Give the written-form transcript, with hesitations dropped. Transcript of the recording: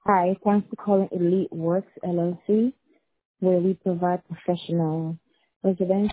Hi, thanks for calling Elite Works LLC, where we provide professional residential